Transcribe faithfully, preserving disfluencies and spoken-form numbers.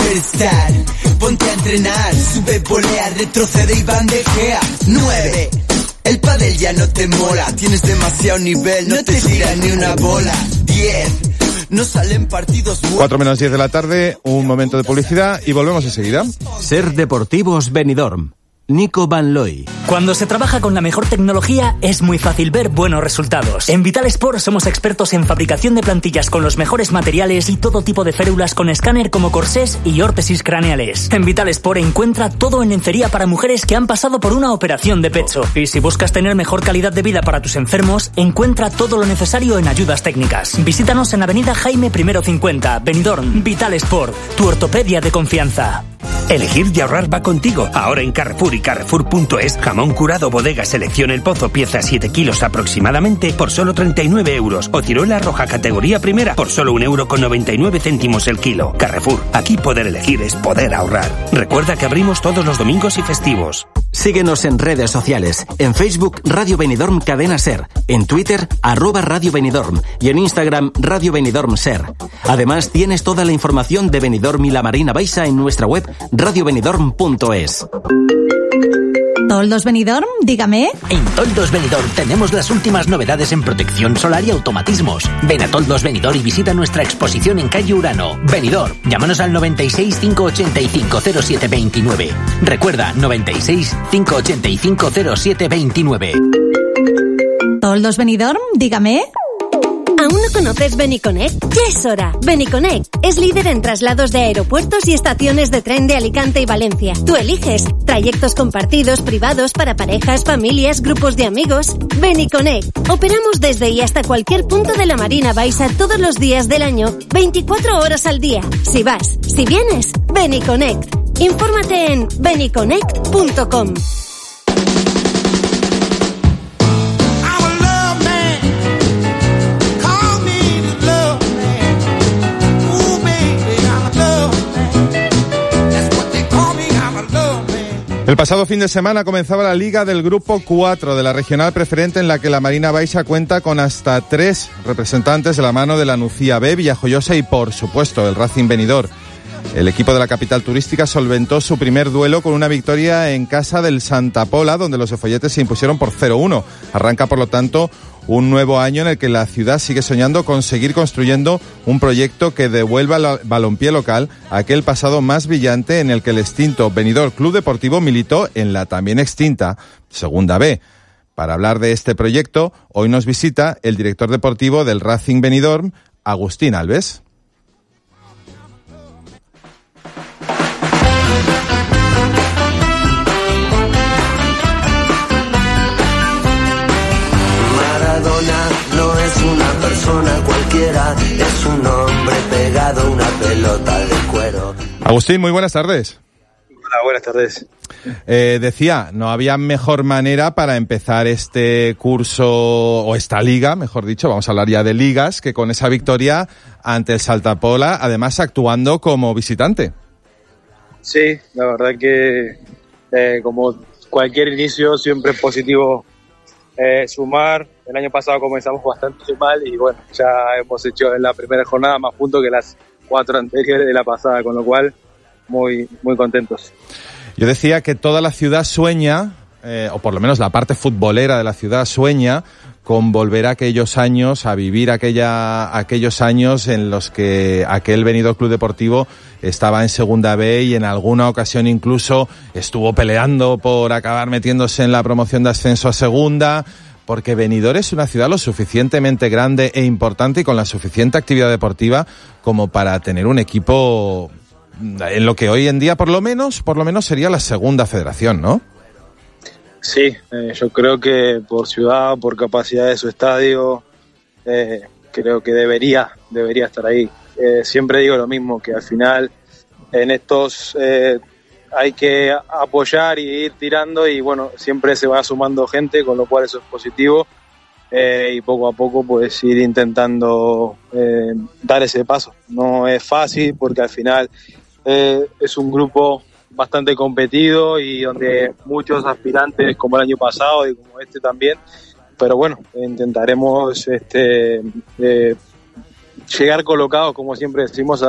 superstar. Ponte a entrenar, sube, volea, retrocede y bandejea. Nueve. El pádel ya no te mola, tienes demasiado nivel, no te tira ni una bola. Diez. No salen partidos buenos. cuatro menos diez de la tarde, un momento de publicidad y volvemos enseguida. Ser Deportivos Benidorm. Nico Van Looy. Cuando se trabaja con la mejor tecnología es muy fácil ver buenos resultados. En Vital Sport somos expertos en fabricación de plantillas con los mejores materiales y todo tipo de férulas con escáner como corsés y órtesis craneales. En Vital Sport encuentra todo en lencería para mujeres que han pasado por una operación de pecho. Y si buscas tener mejor calidad de vida para tus enfermos, encuentra todo lo necesario en ayudas técnicas. Visítanos en Avenida Jaime I cincuenta, Benidorm. Vital Sport, tu ortopedia de confianza. Elegir y ahorrar va contigo. Ahora en Carrefour y Carrefour punto es, jamón curado bodega selección El Pozo, pieza siete kilos aproximadamente, por solo treinta y nueve euros. O ciruela roja categoría primera, por solo un euro con noventa y nueve céntimos el kilo. Carrefour, aquí poder elegir es poder ahorrar. Recuerda que abrimos todos los domingos y festivos. Síguenos en redes sociales. En Facebook, Radio Benidorm Cadena Ser. En Twitter, arroba Radio Benidorm. Y en Instagram, Radio Benidorm Ser. Además, tienes toda la información de Benidorm y la Marina Baixa en nuestra web radio benidorm punto es. ¿Toldos Benidorm? Dígame. En Toldos Benidorm tenemos las últimas novedades en protección solar y automatismos. Ven a Toldos Benidorm y visita nuestra exposición en calle Urano. Benidorm, llámanos al noventa y seis, cinco ochenta y cinco, cero siete veintinueve. Recuerda, noventa y seis, cinco ochenta y cinco, cero siete veintinueve. ¿Toldos Benidorm? Dígame. ¿Aún no conoces Beniconnect? Ya es hora. Beniconnect es líder en traslados de aeropuertos y estaciones de tren de Alicante y Valencia. Tú eliges trayectos compartidos, privados, para parejas, familias, grupos de amigos. Beniconnect. Operamos desde y hasta cualquier punto de la Marina Baixa todos los días del año, veinticuatro horas al día. Si vas, si vienes, Beniconnect. Infórmate en beniconnect punto com. El pasado fin de semana comenzaba la Liga del Grupo cuatro de la Regional Preferente, en la que la Marina Baixa cuenta con hasta tres representantes de la mano de la Nucía B, Villajoyosa y, por supuesto, el Racing Benidorm. El equipo de la capital turística solventó su primer duelo con una victoria en casa del Santa Pola, donde los efolletes se impusieron por cero uno. Arranca, por lo tanto, un nuevo año en el que la ciudad sigue soñando con seguir construyendo un proyecto que devuelva al balompié local aquel pasado más brillante en el que el extinto Benidorm Club Deportivo militó en la también extinta Segunda B. Para hablar de este proyecto, hoy nos visita el director deportivo del Racing Benidorm, Agustín Alves. No es una persona cualquiera, es un hombre pegado a una pelota de cuero. Agustín, muy buenas tardes. Hola, buenas tardes. Eh, decía, no había mejor manera para empezar este curso, o esta liga, mejor dicho, vamos a hablar ya de ligas, que con esa victoria ante el Santa Pola, además actuando como visitante. Sí, la verdad que eh, como cualquier inicio siempre es positivo eh, sumar. El año pasado comenzamos bastante mal y bueno, ya hemos hecho en la primera jornada más puntos que las cuatro anteriores de la pasada, con lo cual muy muy contentos. Yo decía que toda la ciudad sueña, eh, o por lo menos la parte futbolera de la ciudad sueña con volver a aquellos años, a vivir aquella aquellos años en los que aquel Benidorm Club Deportivo estaba en Segunda B y en alguna ocasión incluso estuvo peleando por acabar metiéndose en la promoción de ascenso a Segunda, porque Benidorm es una ciudad lo suficientemente grande e importante y con la suficiente actividad deportiva como para tener un equipo en lo que hoy en día por lo menos, por lo menos sería la segunda federación, ¿no? Sí, eh, yo creo que por ciudad, por capacidad de su estadio, eh, creo que debería, debería estar ahí. Eh, siempre digo lo mismo, que al final en estos eh, hay que apoyar y ir tirando y bueno, siempre se va sumando gente, con lo cual eso es positivo eh, y poco a poco pues ir intentando eh, dar ese paso. No es fácil porque al final eh, es un grupo bastante competido y donde muchos aspirantes como el año pasado y como este también, pero bueno, intentaremos este eh, llegar colocados, como siempre decimos,